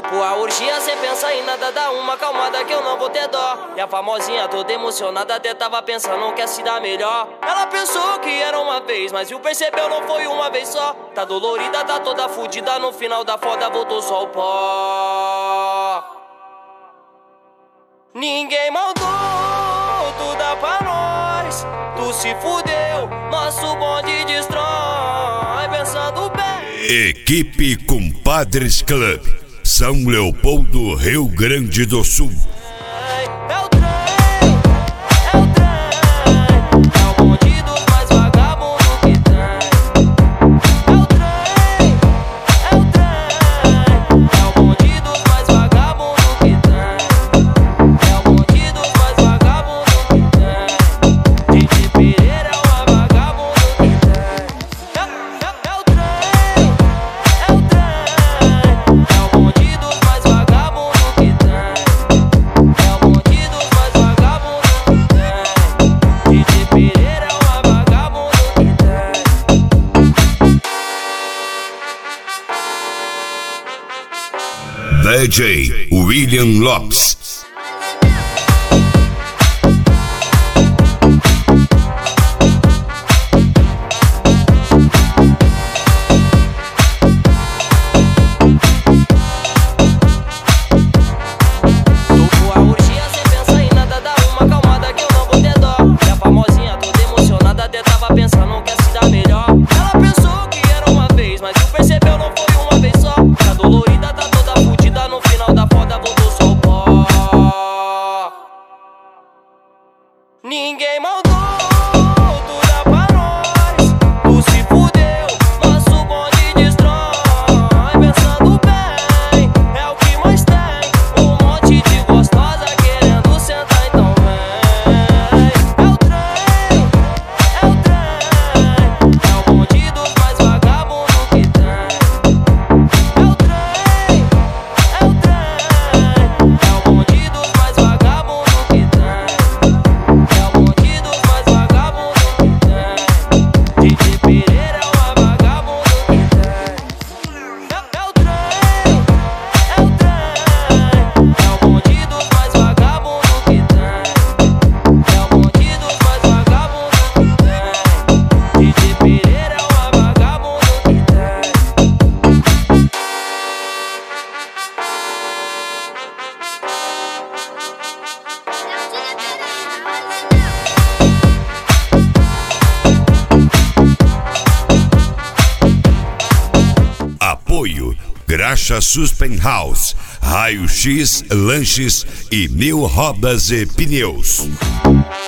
Topo a orgia sem pensar em nada, dá uma acalmada que eu não vou ter dó. E a famosinha toda emocionada até tava pensando que ia se dar melhor. Ela pensou que era uma vez, mas viu, percebeu, não foi uma vez só. Tá dolorida, tá toda fudida, no final da foda voltou só o pó. Ninguém mandou, tu dá pra nós. Tu se fudeu, nosso bonde destrói. Pensando bem. Equipe Compadres Club, São Leopoldo, Rio Grande do Sul. É o trem, é o trem, é o bonde dos mais vagabundos que tem. É o trem, é o trem, é o bonde dos mais vagabundos que tem. É o bonde dos mais vagabundos que tem. Didi Pereira é uma vagabundo que tem. É o trem, é o trem, é o bonde dos mais vagabundos que tem. É o bonde dos mais vagabundos que tem. Didi Pereira é uma vagabundo que tem. DJ William Lopes. Topo a orgia sem pensar em nada, dá uma acalmada que eu não vou ter dó. E a famosinha toda emocionada até tava pensando que ia se dar melhor. Ela pensou que era uma vez, mas viu, percebeu, não foi uma vez só. Tá dolorida, tá toda fudida, no final da foda voltou só o pó. Ninguém mandou, tu dá pra nós. Tu se fudeu, nosso bonde destrói. Pensando bem, é o que mais tem. Um monte de gostosa querendo sentar, então vem. É o trem, é o trem, é o bonde dos mais vagabundos que tem. É o trem, é o trem, é o bonde dos mais vagabundos que tem. É o bonde dos mais vagabundos que tem. Didi Pereira é uma vagabundo que tem. É o trem, é o trem, é o bonde dos mais vagabundos que tem. É o bonde dos mais vagabundos que tem. Didi Pereira é uma vagabundo que tem. Apoio Graxa Suspen House, Raio X, Lanches e Mil Rodas e Pneus.